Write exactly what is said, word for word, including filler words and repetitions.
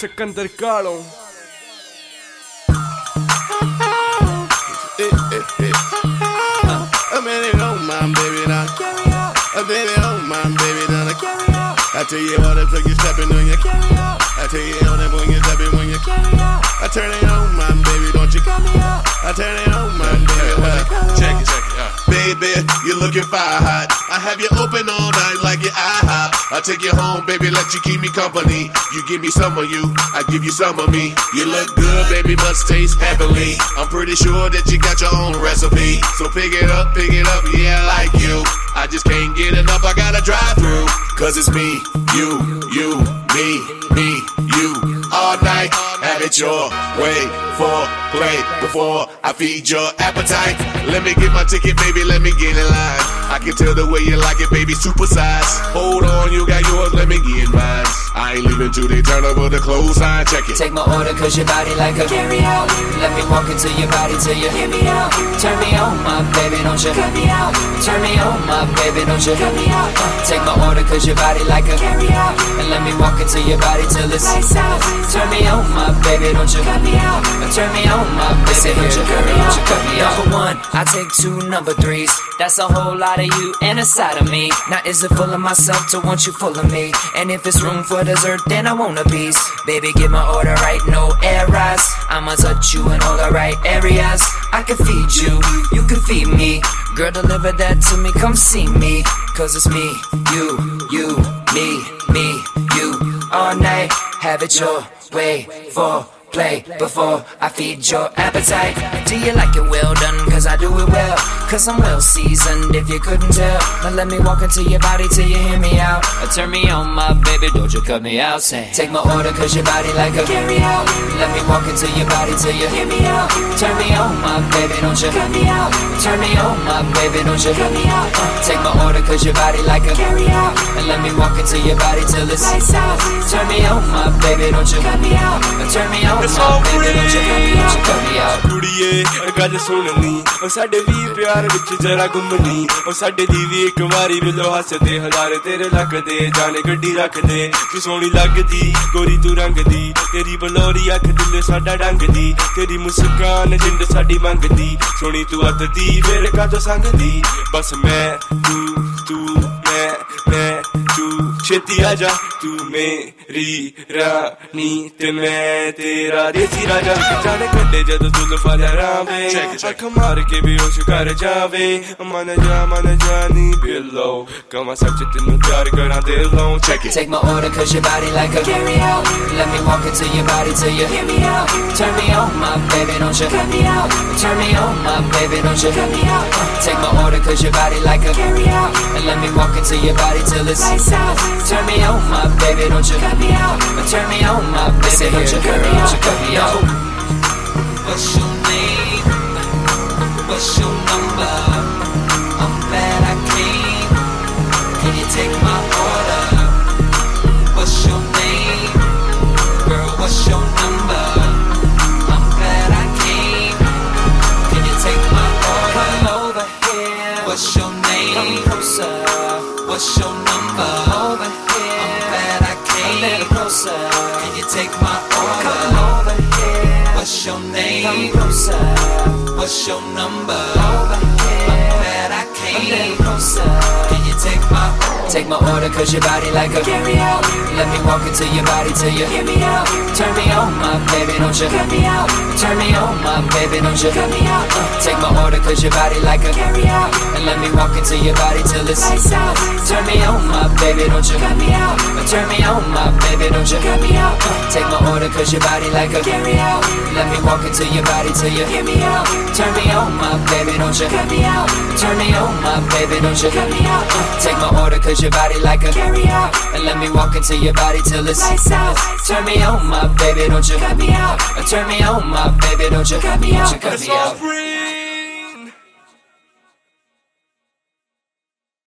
Sikandar Kaalo. A minute on my baby now. A minute on my baby now. I tell you all the plug you stepping on your carry out. I tell you all that when you stepping when you carry out. I turn it on my baby, don't you cut me out. I turn it on my baby, uh, check it, check it. Uh. Baby, you looking fire hot. I have you open all night like your IHOP. I take you home, baby, let you keep me company. You give me some of you, I give you some of me. You look good, baby, must taste heavenly. I'm pretty sure that you got your own recipe. So pick it up, pick it up, yeah, I like you. I just can't get enough, I gotta drive through. Cause it's me, you, you, me, me, you. All night, have it your way. For play before I feed your appetite. Let me get my ticket, baby, let me get in line. I can tell the way you like it, baby, supersize. Hold on, you got yours, let me get mine. I ain't leaving till they turn over the clothes sign, check it. Take my order cause your body like a carry out. Let me walk into your body till you hear me out. Turn me on, my baby, don't you cut me out. Turn me on, my baby, don't you cut me out. uh, Take my order cause your body like a carry out. And let me walk into your body till it's lights out. Turn me on, my baby, don't you cut me out. Turn me on, my baby, don't you cut me out. Cut me out. Number one, I take two number threes. That's a whole lot of you and a side of me. Now is it full of myself to want you full of me? And if it's room for dessert, then I want a piece. Baby, get my order right, no errors. I'ma touch you in all the right areas. I can feed you, you can feed me. Girl, deliver that to me, come see me. Cause it's me, you, you, me, me, you. All night, have it your way. For play before I feed your appetite. Do you like it well done? Cause I do it well. Cause I'm well seasoned if you couldn't tell. Now let me walk into your body till you hear me out. Or turn me on, my baby, don't you cut me out. Say, take my order cause your body like a carry out. Let me walk into your body till you hear me out. Turn me on, my baby, don't you cut me out. Turn me on, my baby, don't you cut me out. uh, Take my order cause your body like a carry out. And let me walk into your body till it's lights out. Turn me on, my baby, don't you cut me out. Turn me on, It's my all baby, free. don't you cut me out. Cut me out. ਕੁੜੀਏ ਗੱਲ ਸੁਣਨੀ ਉਹ ਸਾਡੇ ਵੀ ਪਿਆਰ ਵਿੱਚ ਜਰਾ ਗੁੰਮਣੀ ਉਹ ਸਾਡੇ ਦੀ ਵੀ ਇੱਕ ਵਾਰੀ ਬਿਲੋ ਹੱਸਦੇ ਹਜ਼ਾਰ ਤੇਰੇ ਲੱਗਦੇ ਜਾਣੇ ਗੱਡੀ ਰੱਖਦੇ ਤੂੰ ਸੋਹਣੀ ਲੱਗਦੀ ਗੋਰੀ ਤੂੰ ਰੰਗ ਦੀ ਤੇਰੀ ਬਲੋਰੀ ਅੱਖ ਦਿਲ ਸਾਡਾ ਡੰਗਦੀ ਤੇਰੀ ਮੁਸਕਾਨ ਜਿੰਦ ਸਾਡੀ ਮੰਗਦੀ ਸੋਹਣੀ ਤੂੰ ਅੱਤ ਦੀ ਫੇਰ ਕਾਤੋਂ ਸੰਗਦੀ ਬਸ ਮੈਂ ਤੂੰ ਤੂੰ ਮੈਂ ਮੈਂ ਤੂੰ ਛੇਤੀ ਆ ਜਾ ਤੂੰ ਮੇਰੀ ਰਾਣੀ ਤੇ ਮੈਂ ਤੇਰਾ ਦੇਸੀ ਰਾਜਾ ਜਾਣੇ ਕੱਢੇ ਜਦੋਂ ਤੂੰ ਲਫਾਇਆ ਰਾਵੇ ਅੱਖ ਮਾਰ ਕੇ ਬੇਹੋਸ਼ ਕਰ ਜਾਵੇ ਮਨ ਜਾ ਮਨ ਜਾਨੀ ਬਿਲੋ ਕਮਾ ਸੱਚ ਤੈਨੂੰ ਪਿਆਰ ਕਰਾਂ ਦਿਲੋਂ check it. Take my order cause your body like a carry out. Let me walk into your body till you hear me out. Turn me on, my baby, don't you cut me out. Turn me on, my baby, don't you cut me out. uh, Take my order cause your body like a carry out. And let me walk into your body till it's lights out. Turn me on, my baby, don't you cut me out. Turn me on, my baby, don't you cut me out. Cut me out. What's your name? What's your number? I'm glad I came. Can you take my order? What's your name? Girl, what's your number? I'm glad I came. Can you take my order? Come over here. What's your name? Come closer. What's your number? Come over here. I'm glad I came. A little closer. Can you take my order? Come over here. What's your name? Come closer. What's your number? Over here. I'm glad I came. A little closer. Can you take my order? Take my order cause your body like a carry out. Let me walk into your body till you hear me out. Turn me on, my baby, don't you cut me out. Turn me on, my baby, don't you cut me out. uh, Take my order cause your body like a carry out. And let me walk into your body till it's lights out. Turn me on, my baby, don't you cut me out. Turn me on, my baby, don't you cut me out. uh, Take my order cause your body like a carry out. Let me walk into your body till you hear me out. Turn me on, my baby, don't you cut me out. Turn me on, my baby, don't you cut me out. uh, Take my order cause your body like a carry out. And let me walk into your body till it's lights out. Turn me on, my baby, don't you cut me out. Turn me on, my baby, don't you cut me out. Cut me out.